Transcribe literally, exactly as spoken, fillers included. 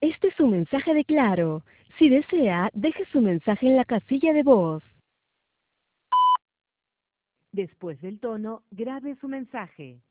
Este es un mensaje de Claro. Si desea, deje su mensaje en la casilla de voz. Después del tono, grabe su mensaje.